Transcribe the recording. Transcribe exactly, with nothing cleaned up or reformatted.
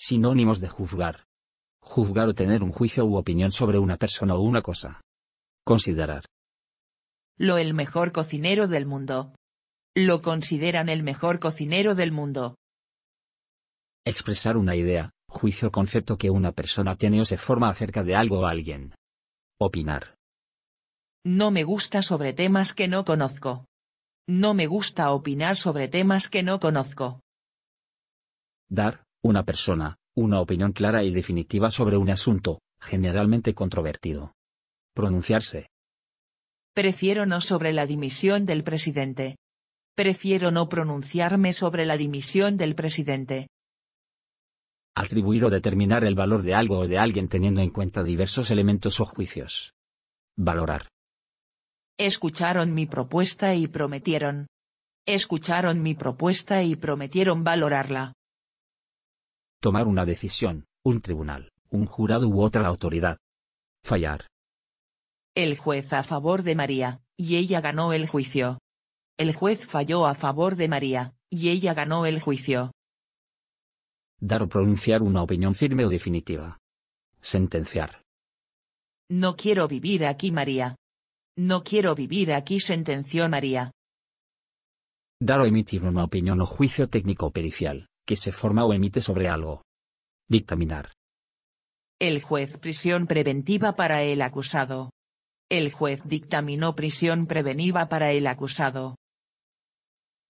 Sinónimos de juzgar. Juzgar o tener un juicio u opinión sobre una persona o una cosa. Considerar. Lo el mejor cocinero del mundo. Lo consideran el mejor cocinero del mundo. Expresar una idea, juicio o concepto que una persona tiene o se forma acerca de algo o alguien. Opinar. No me gusta sobre temas que no conozco. No me gusta opinar sobre temas que no conozco. Dar, una persona, una opinión clara y definitiva sobre un asunto, generalmente controvertido. Pronunciarse. Prefiero no sobre la dimisión del presidente. Prefiero no pronunciarme sobre la dimisión del presidente. Atribuir o determinar el valor de algo o de alguien teniendo en cuenta diversos elementos o juicios. Valorar. Escucharon mi propuesta y prometieron. Escucharon mi propuesta y prometieron valorarla. Tomar una decisión, un tribunal, un jurado u otra autoridad. Fallar. El juez a favor de María, y ella ganó el juicio. El juez falló a favor de María, y ella ganó el juicio. Dar o pronunciar una opinión firme o definitiva. Sentenciar. No quiero vivir aquí, María. No quiero vivir aquí, sentenció María. Dar o emitir una opinión o juicio técnico o pericial, que se forma o emite sobre algo. Dictaminar. El juez prisión preventiva para el acusado. El juez dictaminó prisión preventiva para el acusado.